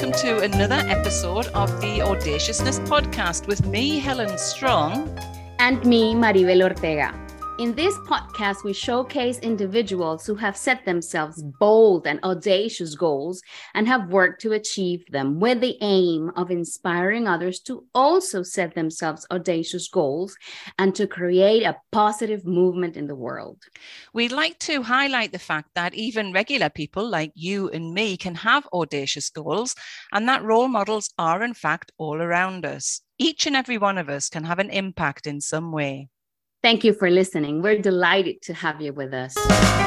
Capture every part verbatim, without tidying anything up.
welcome to another episode of the Audaciousness Podcast with me, Helen Strong. And me, Maribel Ortega. In this podcast, we showcase individuals who have set themselves bold and audacious goals and have worked to achieve them with the aim of inspiring others to also set themselves audacious goals and to create a positive movement in the world. We'd like to highlight the fact that even regular people like you and me can have audacious goals, and that role models are in fact all around us. Each and every one of us can have an impact in some way. Thank you for listening. We're delighted to have you with us.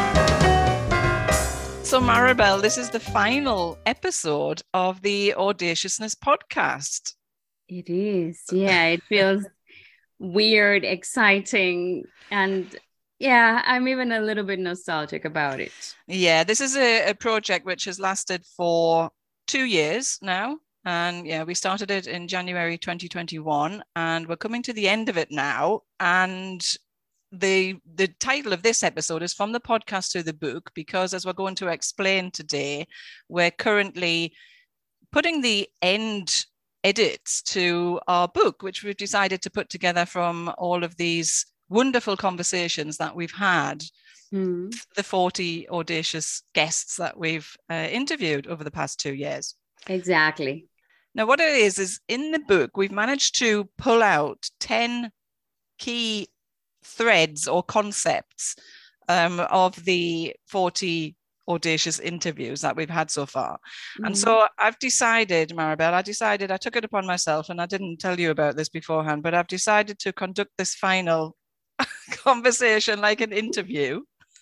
So Maribel, this is the final episode of the Audaciousness Podcast. It is. Yeah, it feels weird, exciting, and yeah, I'm even a little bit nostalgic about it. Yeah, this is a, a project which has lasted for two years now. And yeah, we started it in January twenty twenty-one, and we're coming to the end of it now. And the the title of this episode is From the Podcast to the Book, because as we're going to explain today, we're currently putting the end edits to our book, which we've decided to put together from all of these wonderful conversations that we've had, mm. the forty audacious guests that we've uh, interviewed over the past two years. Exactly. Now, what it is, is in the book, we've managed to pull out ten key threads or concepts um, of the forty audacious interviews that we've had so far. Mm-hmm. And so I've decided, Maribel, I decided, I took it upon myself, and I didn't tell you about this beforehand, but I've decided to conduct this final conversation like an interview.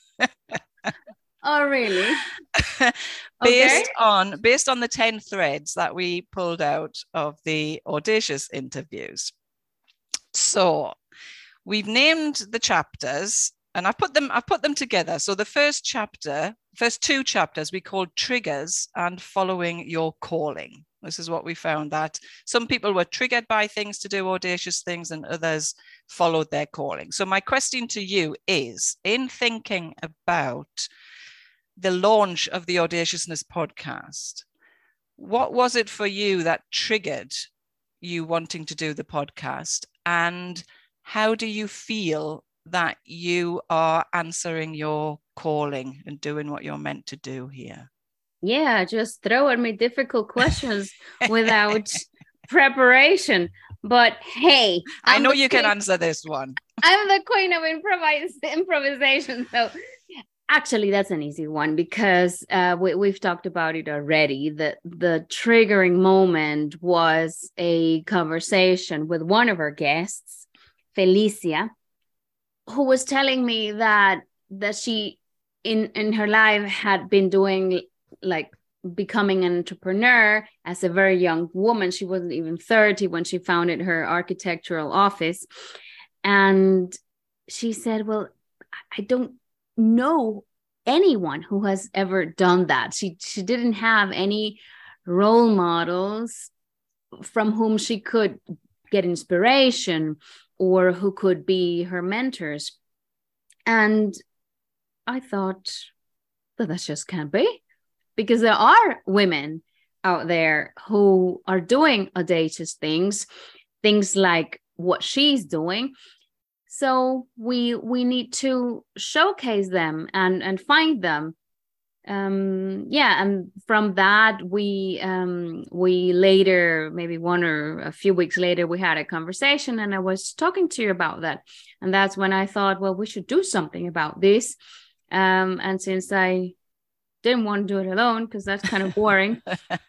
Oh, really? based Okay. on based on the ten threads that we pulled out of the audacious interviews. So we've named the chapters, and I've put them I've put them together. So the first chapter, first two chapters, we called Triggers and Following Your Calling. This is what we found, that some people were triggered by things to do audacious things and others followed their calling. So my question to you is, in thinking about the launch of the Audaciousness Podcast, what was it for you that triggered you wanting to do the podcast? And how do you feel that you are answering your calling and doing what you're meant to do here? Yeah, just throw at me difficult questions without preparation. But hey, I'm I know you queen. Can answer this one. I'm the queen of improvise, improvisation. So actually, that's an easy one, because uh, we, we've talked about it already. The, the triggering moment was a conversation with one of our guests, Felicia, who was telling me that that she in, in her life had been doing like becoming an entrepreneur as a very young woman. She wasn't even thirty when she founded her architectural office. And she said, well, I don't know anyone who has ever done that. She she didn't have any role models from whom she could get inspiration or who could be her mentors. And I thought, well, that just can't be, because there are women out there who are doing audacious things, things like what she's doing. So we we need to showcase them and, and find them. Um, yeah, and from that, we um, we later, maybe one or a few weeks later, we had a conversation, and I was talking to you about that. And that's when I thought, well, we should do something about this. Um, and since I didn't want to do it alone, because that's kind of boring,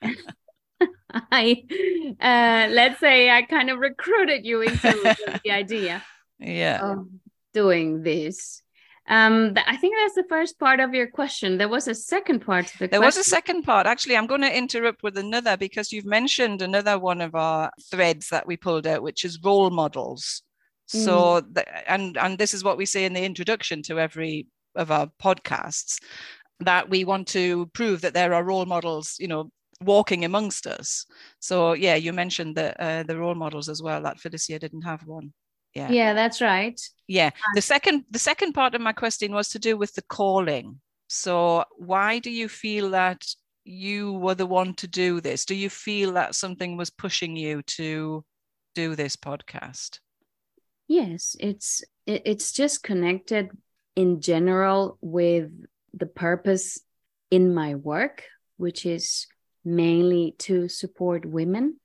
I uh, let's say I kind of recruited you into the idea. Yeah, of doing this. Um, th- I think that's the first part of your question. There was a second part to the there question. was a second part. Actually, I'm going to interrupt with another, because you've mentioned another one of our threads that we pulled out, which is role models. Mm. So, the, and and this is what we say in the introduction to every of our podcasts, that we want to prove that there are role models, you know, walking amongst us. So yeah, you mentioned the uh, the role models as well, that Felicia didn't have one. Yeah. Yeah, that's right. Yeah. The second the second part of my question was to do with the calling. So why do you feel that you were the one to do this? Do you feel that something was pushing you to do this podcast? Yes, it's it, it's just connected in general with the purpose in my work, which is mainly to support women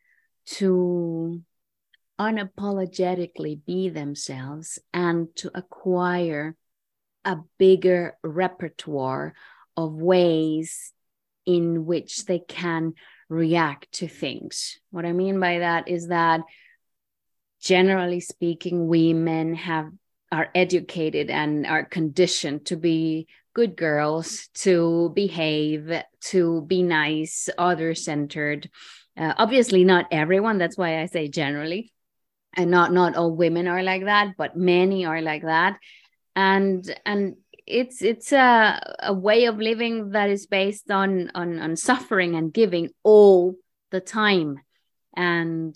to unapologetically be themselves and to acquire a bigger repertoire of ways in which they can react to things. What I mean by that is that, generally speaking, women have are educated and are conditioned to be good girls, to behave, to be nice, other-centered. Uh, obviously, not everyone. That's why I say generally, and not not all women are like that, but many are like that. And and it's it's a, a way of living that is based on, on on suffering and giving all the time, and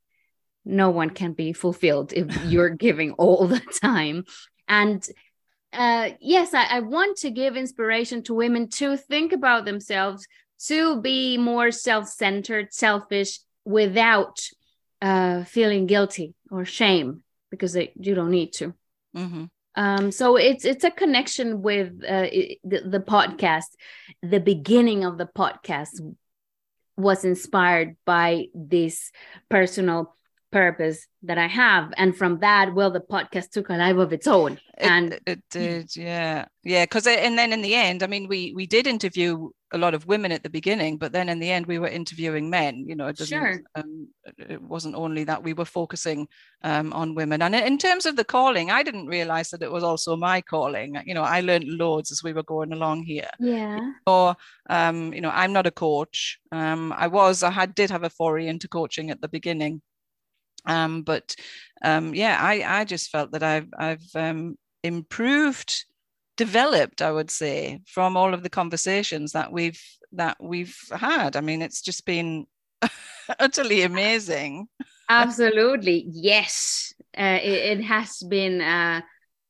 no one can be fulfilled if you're giving all the time. And uh, yes, I, I want to give inspiration to women to think about themselves, to be more self-centered, selfish, without uh, feeling guilty or shame, because they, you don't need to. Mm-hmm. Um, so it's it's a connection with uh, it, the, the podcast. The beginning of the podcast was inspired by this personal purpose that I have, and from that, well, the podcast took a life of its own. And it, it did, yeah, yeah. Because and then in the end, I mean, we we did interview a lot of women at the beginning, but then in the end, we were interviewing men. You know, it doesn't. Sure. Um, it wasn't only that we were focusing um, on women. And in terms of the calling, I didn't realize that it was also my calling. You know, I learned loads as we were going along here. Yeah. Or, um, you know, I'm not a coach. Um, I was, I had did have a foray into coaching at the beginning. Um, but um, yeah, I, I just felt that I've, I've um, improved, developed, I would say, from all of the conversations that we've that we've had. I mean, it's just been utterly amazing. Absolutely, yes. Uh, it, it has been uh,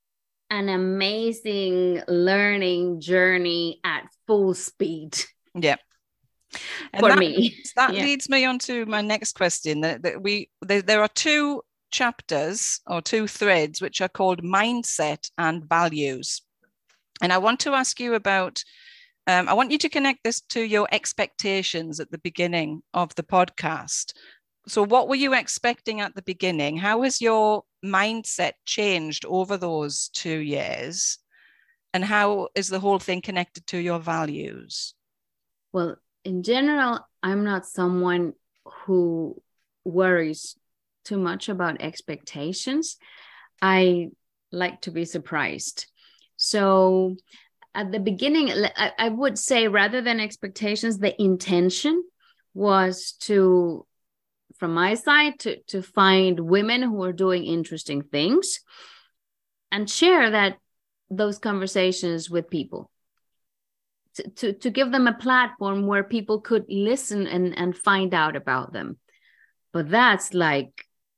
an amazing learning journey at full speed. Yeah. And for that, me. That yeah. leads me on to my next question. That, that we there, there are two chapters or two threads which are called mindset and values. And I want to ask you about, um, I want you to connect this to your expectations at the beginning of the podcast. So what were you expecting at the beginning? How has your mindset changed over those two years? And how is the whole thing connected to your values? Well, in general, I'm not someone who worries too much about expectations. I like to be surprised. So at the beginning, I, I would say, rather than expectations, the intention was to, from my side, to, to find women who are doing interesting things and share that those conversations with people. To, to, to give them a platform where people could listen and, and find out about them. But that's like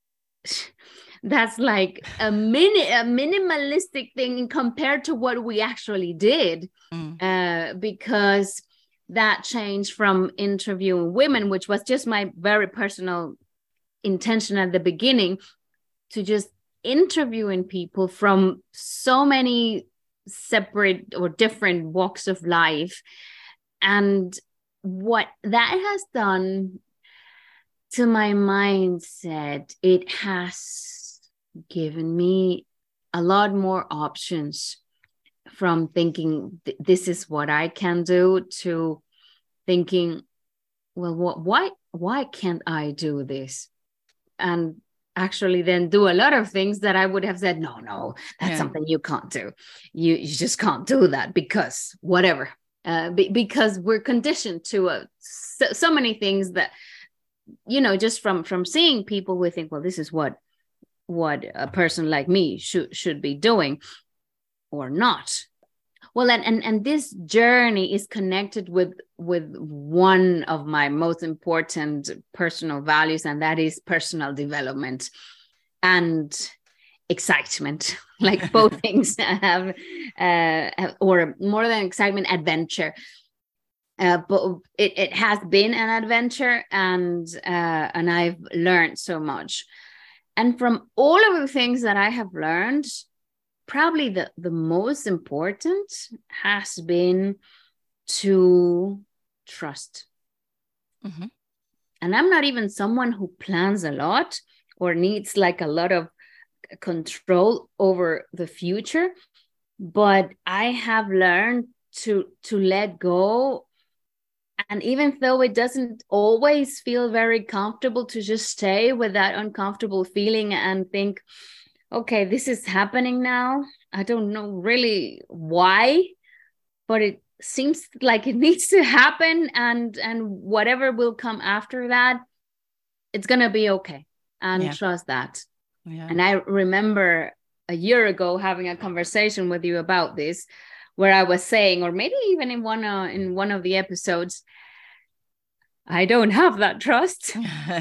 that's like a mini a minimalistic thing compared to what we actually did. Mm. Uh, because that changed from interviewing women, which was just my very personal intention at the beginning, to just interviewing people from so many separate or different walks of life. And what that has done to my mindset, it has given me a lot more options, from thinking this is what I can do to thinking, well, what, why, why can't I do this? And actually then do a lot of things that I would have said, no, no, that's yeah. something you can't do. You, you just can't do that because whatever, uh, be, because we're conditioned to uh, so, so many things that, you know, just from, from seeing people, we think, well, this is what, what a person like me should, should be doing or not. Well, and, and, and this journey is connected with, with one of my most important personal values, and that is personal development and excitement. Like both things have, uh, or more than excitement, adventure. Uh, but it, it has been an adventure, and uh, and I've learned so much. And from all of the things that I have learned, probably the, the most important has been to trust. Mm-hmm. And I'm not even someone who plans a lot or needs like a lot of control over the future, but I have learned to to let go. And even though it doesn't always feel very comfortable, to just stay with that uncomfortable feeling and think, okay, this is happening now. I don't know really why, but it seems like it needs to happen. And, and whatever will come after that, it's going to be okay. And yeah. trust that. Yeah. And I remember a year ago having a conversation with you about this, where I was saying, or maybe even in one uh, in one of the episodes, I don't have that trust.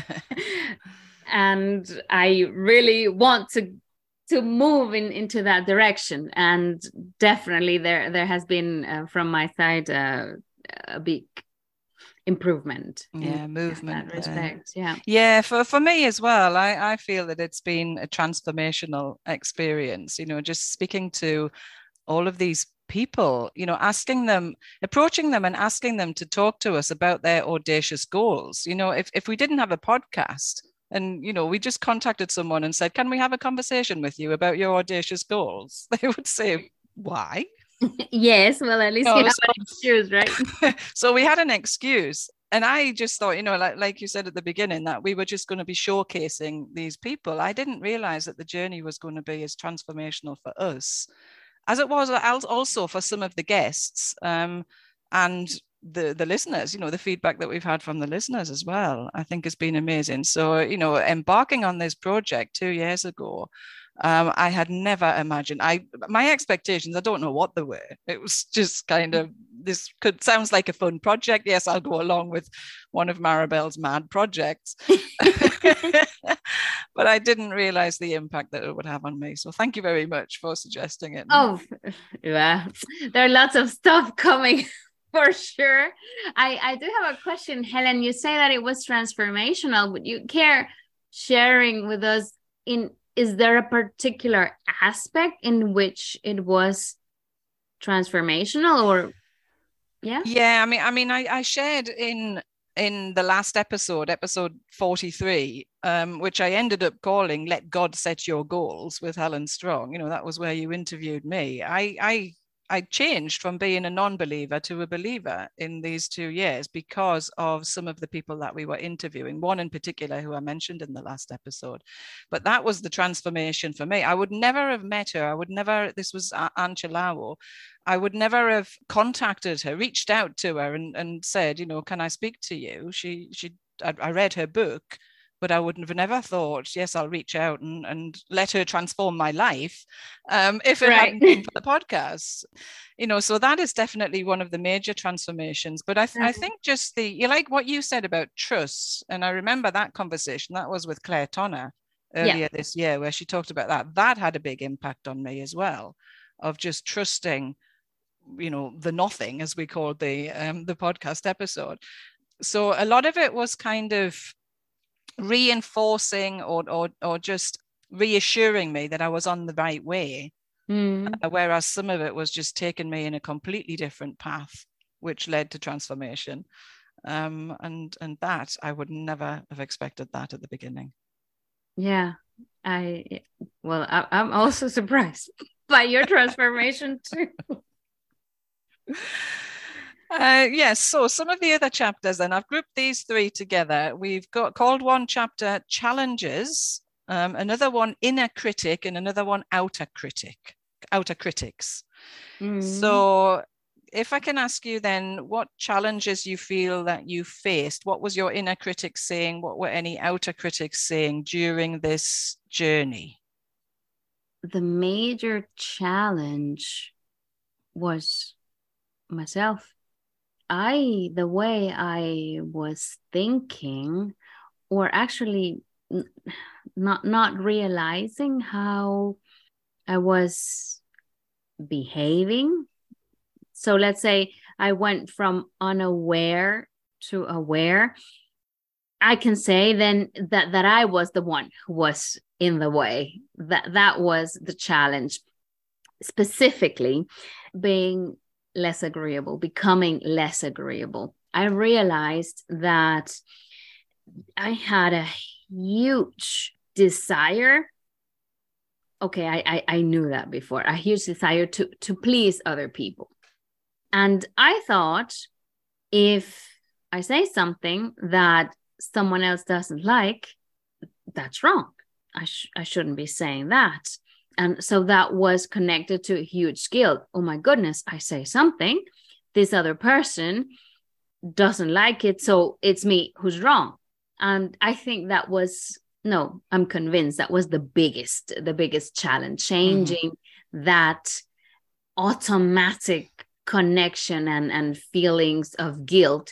And I really want to to move in into that direction. And definitely there there has been uh, from my side uh, a big improvement. Yeah, in, movement. In that respect. Yeah. Yeah, for, for me as well. I, I feel that it's been a transformational experience, you know, just speaking to all of these people, you know, asking them, approaching them and asking them to talk to us about their audacious goals. You know, if, if we didn't have a podcast and, you know, we just contacted someone and said, can we have a conversation with you about your audacious goals? They would say, why? Yes, well, at least no, you have so, an excuse, right? So we had an excuse. And I just thought, you know, like, like you said at the beginning, that we were just going to be showcasing these people. I didn't realize that the journey was going to be as transformational for us as it was also for some of the guests um, and the, the listeners. You know, the feedback that we've had from the listeners as well, I think has been amazing. So, you know, embarking on this project two years ago, Um, I had never imagined. I my expectations, I don't know what they were. It was just kind of, this could sounds like a fun project. Yes, I'll go along with one of Maribel's mad projects. But I didn't realize the impact that it would have on me. So thank you very much for suggesting it. Oh, yeah. There are lots of stuff coming for sure. I, I do have a question, Helen. You say that it was transformational. Would you care sharing with us in is there a particular aspect in which it was transformational, or yeah? Yeah, I mean, I mean, I, I shared in in the last episode, episode forty-three, um, which I ended up calling "Let God Set Your Goals" with Helen Strong. You know, that was where you interviewed me. I I I changed from being a non-believer to a believer in these two years because of some of the people that we were interviewing, one in particular who I mentioned in the last episode. But that was the transformation for me. I would never have met her. I would never, this was Anne Chalawo. I would never have contacted her, reached out to her and, and said, you know, can I speak to you? She, she, I, I read her book, but I would have never thought, yes, I'll reach out and, and let her transform my life um, if it right. hadn't been for the podcast. You know, so that is definitely one of the major transformations. But I, th- mm-hmm. I think just the, you like what you said about trust. And I remember that conversation, that was with Claire Tonner earlier yeah. this year, where she talked about that. That had a big impact on me as well, of just trusting, you know, the nothing, as we called the um, the podcast episode. So a lot of it was kind of reinforcing or, or or just reassuring me that I was on the right way, mm. uh, whereas some of it was just taking me in a completely different path, which led to transformation. Um, and and that I would never have expected that at the beginning. Yeah, I well, I, I'm also surprised by your transformation too. Uh, yes, so some of the other chapters then, I've grouped these three together. We've got called one chapter Challenges, um, another one Inner Critic, and another one Outer Critic, Outer Critics. Mm. So if I can ask you then, what challenges you feel that you faced? What was your inner critic saying? What were any outer critics saying during this journey? The major challenge was myself. I, the way I was thinking, or actually n- not not realizing how I was behaving. So let's say I went from unaware to aware, I can say then that that I was the one who was in the way. That that was the challenge, specifically being less agreeable, becoming less agreeable. I realized that I had a huge desire. Okay, I, I, I knew that before, a huge desire to, to please other people. And I thought, if I say something that someone else doesn't like, that's wrong. I, sh- I shouldn't be saying that. And so that was connected to a huge guilt. Oh my goodness, I say something, this other person doesn't like it, so it's me who's wrong. And I think that was, no, I'm convinced that was the biggest, the biggest challenge, changing mm-hmm. that automatic connection and, and feelings of guilt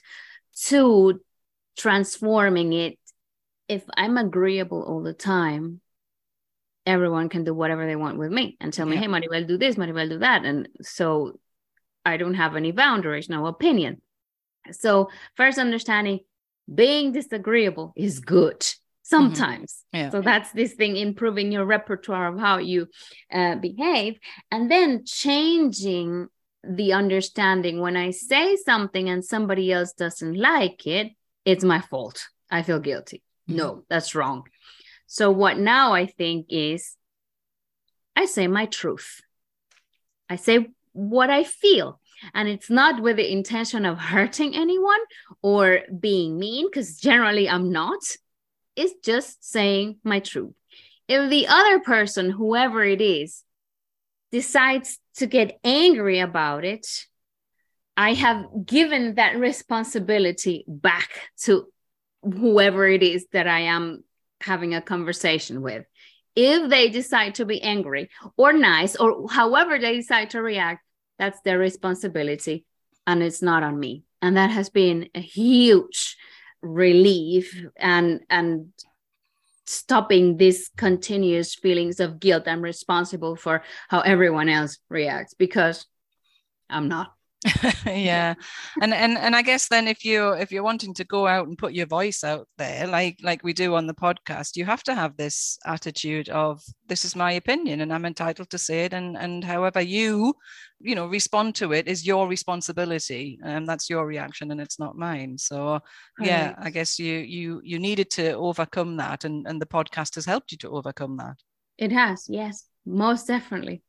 to transforming it. If I'm agreeable all the time, everyone can do whatever they want with me and tell me, yeah. hey, Maribel, do this, Maribel, do that. And so I don't have any boundaries, no opinion. So first understanding, being disagreeable is good sometimes. Mm-hmm. Yeah. So that's this thing, improving your repertoire of how you uh, behave. And then changing the understanding, when I say something and somebody else doesn't like it, it's my fault. I feel guilty. Mm-hmm. No, that's wrong. So what now I think is, I say my truth. I say what I feel. And it's not with the intention of hurting anyone or being mean, because generally I'm not. It's just saying my truth. If the other person, whoever it is, decides to get angry about it, I have given that responsibility back to whoever it is that I am having a conversation with. If they decide to be angry or nice, or however they decide to react, that's their responsibility and it's not on me. And that has been a huge relief and, and stopping these continuous feelings of guilt. I'm responsible for how everyone else reacts, because I'm not. yeah. And and and I guess then if you if you're wanting to go out and put your voice out there, like like we do on the podcast, you have to have this attitude of, this is my opinion and I'm entitled to say it, and and however you you know respond to it is your responsibility, and that's your reaction and it's not mine. So yeah, right. I guess you you you needed to overcome that, and and the podcast has helped you to overcome that. It has, yes, most definitely.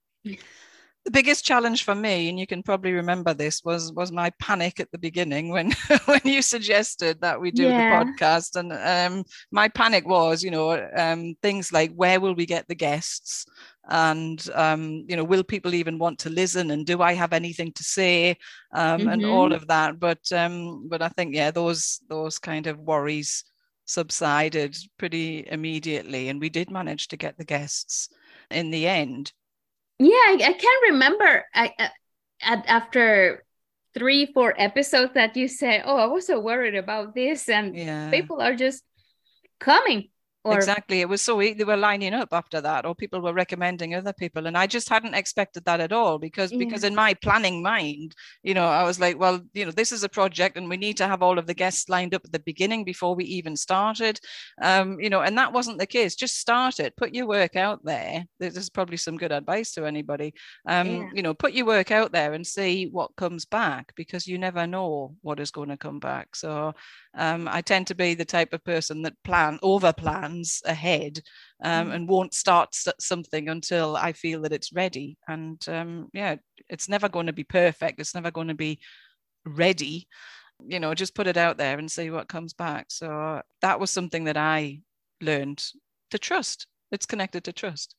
The biggest challenge for me, and you can probably remember this, was was my panic at the beginning when when you suggested that we do yeah. the podcast. And um, my panic was, you know, um, things like, where will we get the guests? And, um, you know, will people even want to listen? And do I have anything to say? Um, mm-hmm. And all of that. But um, but I think, yeah, those those kind of worries subsided pretty immediately. And we did manage to get the guests in the end. Yeah, I, I can't remember I, uh, at, after three, four episodes that you said, oh, I was so worried about this. And yeah. people are just coming. Or... Exactly. It was so they were lining up after that, or people were recommending other people. And I just hadn't expected that at all, because yeah. because in my planning mind, you know, I was like, well, you know, this is a project and we need to have all of the guests lined up at the beginning before we even started. Um, you know, and that wasn't the case. Just start it, put your work out there. This is probably some good advice to anybody. Um, yeah. You know, put your work out there and see what comes back, because you never know what is going to come back. So um, I tend to be the type of person that plan, over plan ahead um, mm. and won't start something until I feel that it's ready. And um, yeah, it's never going to be perfect. It's never going to be ready. You know, just put it out there and see what comes back. So that was something that I learned to trust. It's connected to trust.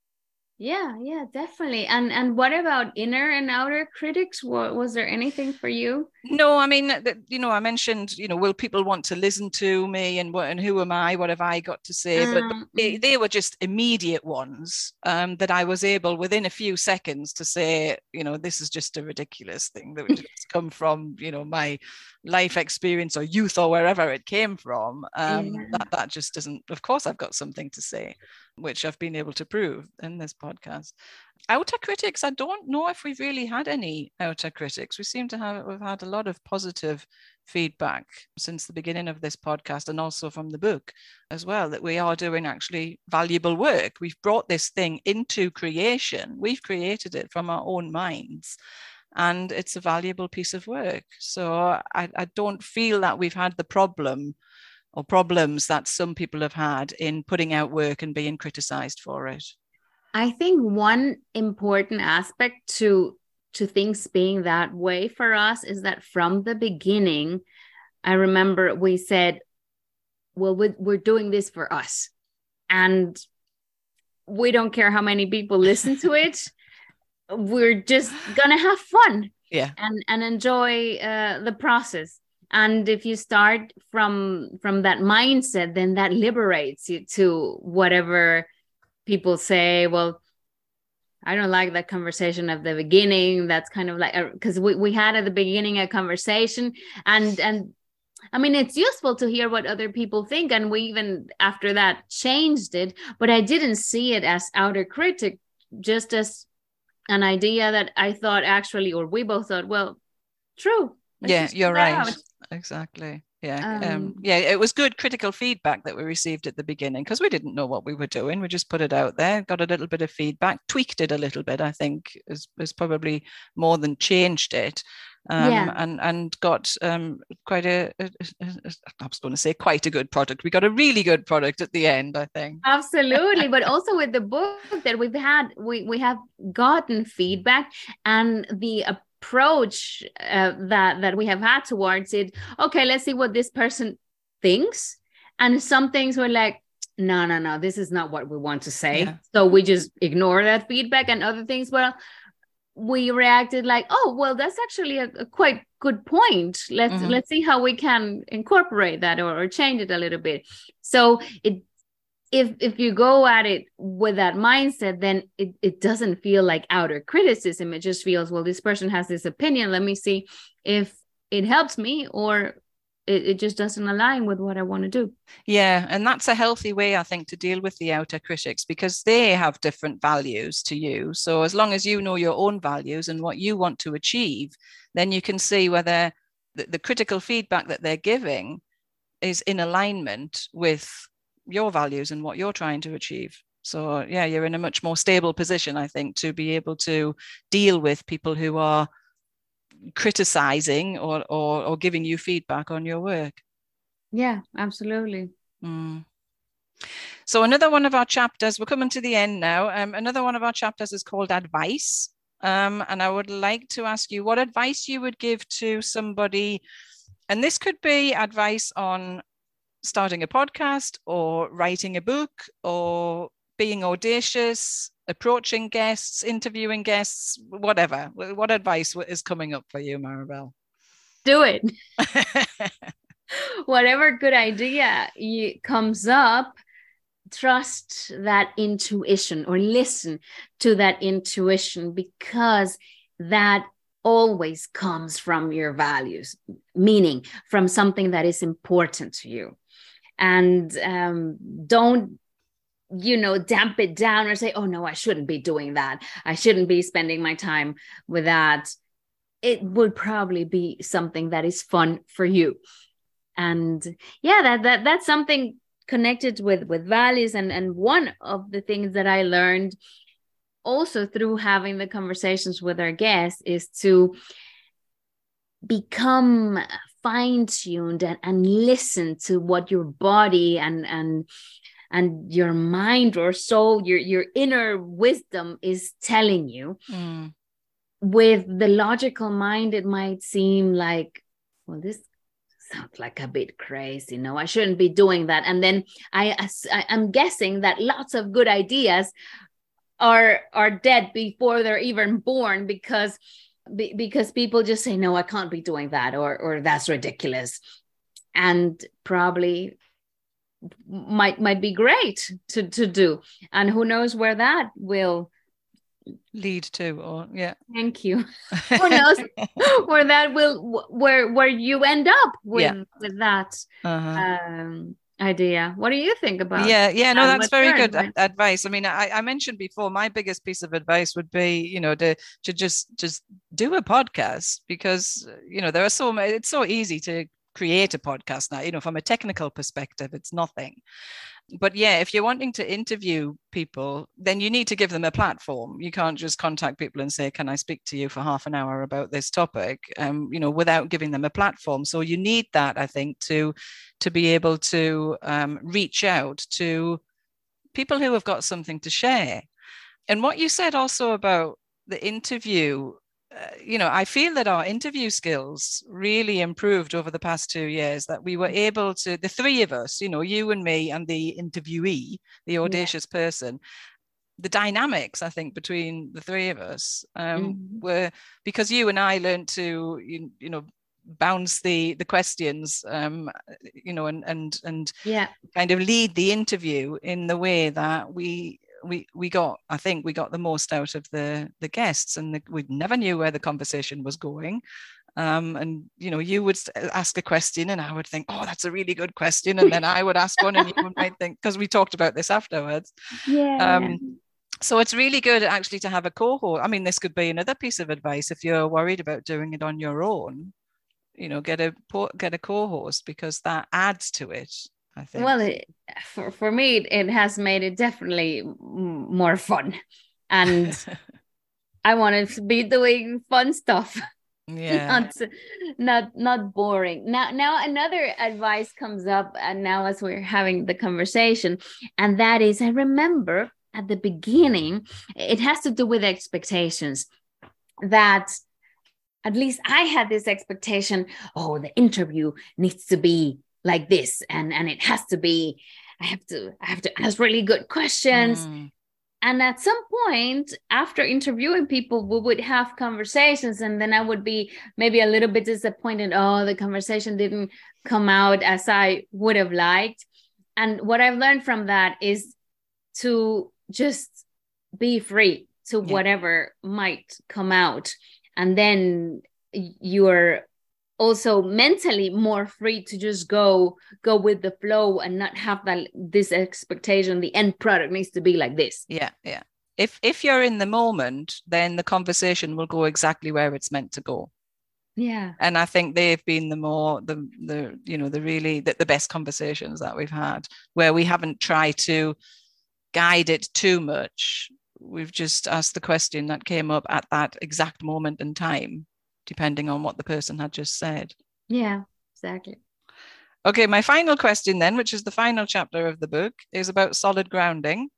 Yeah, yeah, definitely. And and what about inner and outer critics? What, was there anything for you? No, I mean, you know, I mentioned, you know, will people want to listen to me, and what, and who am I? What have I got to say? Um, but, but they, they were just immediate ones um, that I was able within a few seconds to say, you know, this is just a ridiculous thing that would just come from, you know, my, life experience or youth or wherever it came from, um, Yeah. that, that just doesn't, of course, I've got something to say, which I've been able to prove in this podcast. Outer critics, I don't know if we've really had any outer critics. We seem to have, we've had a lot of positive feedback since the beginning of this podcast, and also from the book as well, that we are doing actually valuable work. We've brought this thing into creation. We've created it from our own minds, and it's a valuable piece of work. So I, I don't feel that we've had the problem or problems that some people have had in putting out work and being criticized for it. I think one important aspect to to things being that way for us is that from the beginning, I remember we said, well, we're doing this for us, and we don't care how many people listen to it. We're just gonna have fun, yeah, and and enjoy uh, the process. And if you start from from that mindset, then that liberates you to whatever people say. Well, I don't like that conversation at the beginning. That's kind of like, because we, we had at the beginning a conversation, and and I mean, it's useful to hear what other people think, and we even after that changed it, but I didn't see it as outer critic, just as an idea that I thought actually, or we both thought, well, true. Let's yeah, you're right. Out. Exactly. Yeah. Um, um, yeah, it was good critical feedback that we received at the beginning, because we didn't know what we were doing. We just put it out there, got a little bit of feedback, tweaked it a little bit, I think is, is probably more than changed it. Um, yeah. and, and got um, quite a, a, a, a, I was going to say quite a good product. We got a really good product at the end, I think. Absolutely. But also with the book that we've had, we, we have gotten feedback, and the approach uh, that that we have had towards it. Okay, let's see what this person thinks, and some things were like, no no no this is not what we want to say, yeah. So we just ignore that feedback. And other things, well, we reacted like, oh well, that's actually a, a quite good point, let's mm-hmm. let's see how we can incorporate that or, or change it a little bit. So it If if you go at it with that mindset, then it, it doesn't feel like outer criticism. It just feels, well, this person has this opinion. Let me see if it helps me, or it, it just doesn't align with what I want to do. Yeah, and that's a healthy way, I think, to deal with the outer critics, because they have different values to you. So as long as you know your own values and what you want to achieve, then you can see whether the, the critical feedback that they're giving is in alignment with your values and what you're trying to achieve. So yeah, you're in a much more stable position, I think, to be able to deal with people who are criticizing or or, or giving you feedback on your work. Yeah, absolutely. Mm. So another one of our chapters, we're coming to the end now. Um, another one of our chapters is called Advice. Um, and I would like to ask you what advice you would give to somebody, and this could be advice on starting a podcast or writing a book or being audacious, approaching guests, interviewing guests, whatever. What advice is coming up for you, Maribel? Do it. Whatever good idea comes up, trust that intuition, or listen to that intuition, because that always comes from your values, meaning from something that is important to you. And um, don't, you know, damp it down or say, oh, no, I shouldn't be doing that. I shouldn't be spending my time with that. It would probably be something that is fun for you. And yeah, that that that's something connected with, with values. And, and one of the things that I learned also through having the conversations with our guests is to become fine-tuned and, and listen to what your body and and and your mind or soul, your your inner wisdom is telling you. Mm. With the logical mind, it might seem like, well, this sounds like a bit crazy. No, I shouldn't be doing that. And then I, I I'm guessing that lots of good ideas are are dead before they're even born, because because people just say, no, I can't be doing that, or or that's ridiculous, and probably might might be great to to do, and who knows where that will lead to, or yeah. Thank you. Who knows where that will, where where you end up with Yeah. with that Uh-huh. um, idea. What do you think about? Yeah, yeah, no, um, that's what's very your good advice? ad- advice. I mean, I, I mentioned before, my biggest piece of advice would be, you know, to to just just do a podcast, because, you know, there are so many, it's so easy to create a podcast now, you know, from a technical perspective, it's nothing. But yeah, if you're wanting to interview people, then you need to give them a platform. You can't just contact people and say, can I speak to you for half an hour about this topic, um, you know, without giving them a platform. So you need that, I think, to to be able to um, reach out to people who have got something to share. And what you said also about the interview, uh, you know, I feel that our interview skills really improved over the past two years, that we were able to, the three of us, you know, you and me and the interviewee, the audacious yeah. person, the dynamics, I think, between the three of us um, mm-hmm. were, because you and I learned to, you, you know, bounce the the questions, um, you know, and and and yeah. kind of lead the interview in the way that we we we got, I think we got the most out of the the guests, and the, we never knew where the conversation was going. Um, and you know, you would ask a question and I would think, oh, that's a really good question, and then I would ask one and you might think, because we talked about this afterwards. Yeah. Um, so it's really good actually to have a cohort. I mean, this could be another piece of advice if you're worried about doing it on your own. You know, get a get a co-host, because that adds to it, I think. Well, it, for, for me, it has made it definitely more fun. And I wanted to be doing fun stuff. Yeah. not, not, not boring. Now, now another advice comes up, and now as we're having the conversation, and that is, I remember at the beginning, it has to do with expectations, that at least I had this expectation, oh, the interview needs to be like this, and, and it has to be, I have to, I have to ask really good questions. Mm. And at some point, after interviewing people, we would have conversations, and then I would be maybe a little bit disappointed. Oh, the conversation didn't come out as I would have liked. And what I've learned from that is to just be free to yeah. whatever might come out. And then you're also mentally more free to just go go with the flow and not have that this expectation the end product needs to be like this. Yeah, yeah. If if you're in the moment, then the conversation will go exactly where it's meant to go. Yeah. And I think they've been the more the the you know the really the, the best conversations that we've had, where we haven't tried to guide it too much. We've just asked the question that came up at that exact moment in time, depending on what the person had just said. Yeah, exactly. Okay, my final question then, which is the final chapter of the book, is about solid grounding.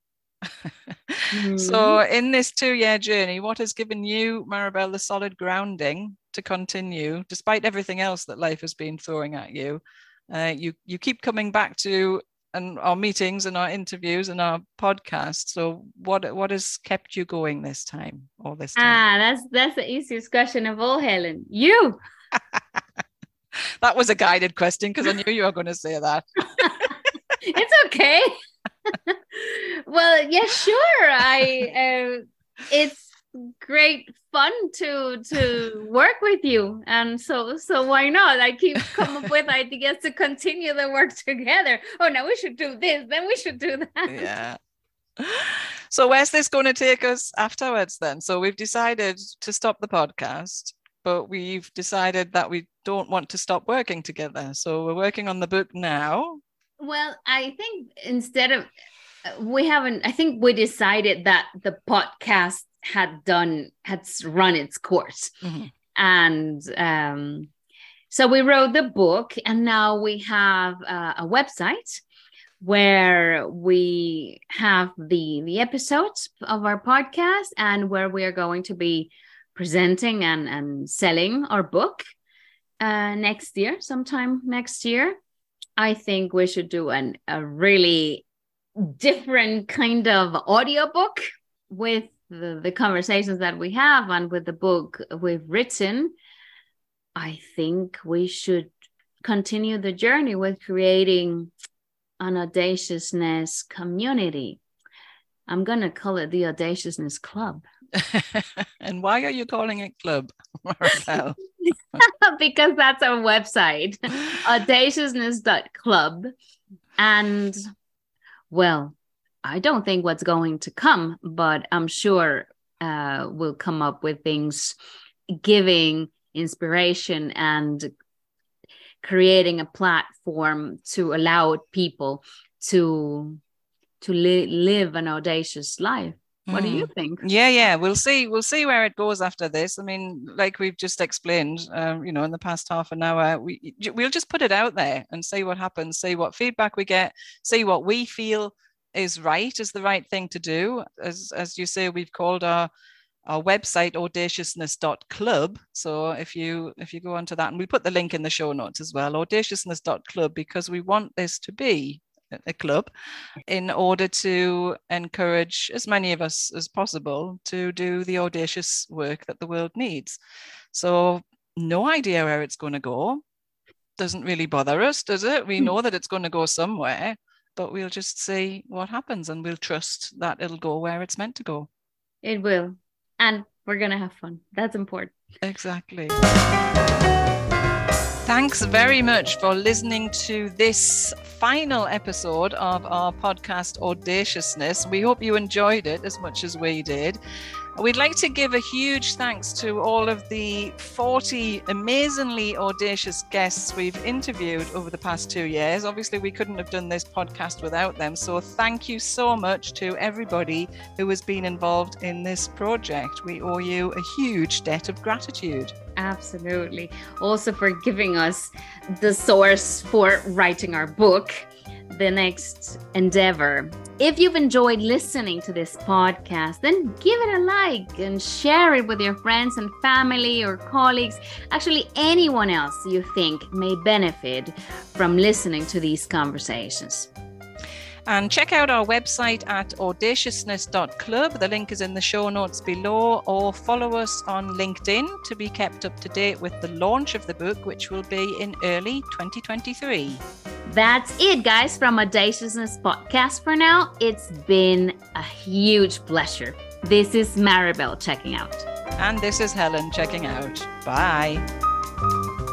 Mm-hmm. So in this two-year journey, what has given you, Maribel, the solid grounding to continue, despite everything else that life has been throwing at you? Uh, you, you keep coming back to and our meetings and our interviews and our podcasts. So what what has kept you going this time, all this time? Ah, that's that's the easiest question of all, Helen. You. That was a guided question, because I knew you were going to say that. It's okay. Well, yeah, sure. I uh, it's great fun to to work with you, and so so why not? I keep coming up with ideas to continue the work together. Oh, now we should do this, then we should do that. Yeah. So where's this going to take us afterwards then? So we've decided to stop the podcast, but we've decided that we don't want to stop working together. So we're working on the book now. Well, I think instead of we haven't, I think we decided that the podcast had done, had run its course. Mm-hmm. And um, so we wrote the book, and now we have uh, a website where we have the, the episodes of our podcast, and where we are going to be presenting and, and selling our book uh, next year, sometime next year. I think we should do an, a really different kind of audiobook with the, the conversations that we have, and with the book we've written. I think we should continue the journey with creating an audaciousness community. I'm going to call it the Audaciousness Club. And why are you calling it club, Maribel? Because that's our website, audaciousness dot club. And well, I don't think what's going to come, but I'm sure uh, we'll come up with things giving inspiration and creating a platform to allow people to to li- live an audacious life. What do you think? Yeah, yeah, we'll see. We'll see where it goes after this. I mean, like we've just explained, um, you know, in the past half an hour, we we'll just put it out there and see what happens, see what feedback we get, see what we feel is right, is the right thing to do. As as you say, we've called our our website audaciousness dot club. So if you if you go onto that, and we put the link in the show notes as well, audaciousness dot club, because we want this to be a club in order to encourage as many of us as possible to do the audacious work that the world needs. So no idea where it's going to go. Doesn't really bother us, does it? We know that it's going to go somewhere, but we'll just see what happens, and we'll trust that it'll go where it's meant to go. It will. And we're going to have fun. That's important. Exactly. Thanks very much for listening to this final episode of our podcast, Audaciousness. We hope you enjoyed it as much as we did. We'd like to give a huge thanks to all of the forty amazingly audacious guests we've interviewed over the past two years. Obviously, we couldn't have done this podcast without them. So thank you so much to everybody who has been involved in this project. We owe you a huge debt of gratitude. Absolutely. Also for giving us the source for writing our book, the next endeavor. If you've enjoyed listening to this podcast, then give it a like and share it with your friends and family or colleagues. Actually, anyone else you think may benefit from listening to these conversations. And check out our website at audaciousness dot club. The link is in the show notes below, or follow us on LinkedIn to be kept up to date with the launch of the book, which will be in early twenty twenty-three. That's it, guys, from Audaciousness Podcast for now. It's been a huge pleasure. This is Maribel checking out. And this is Helen checking out. Bye.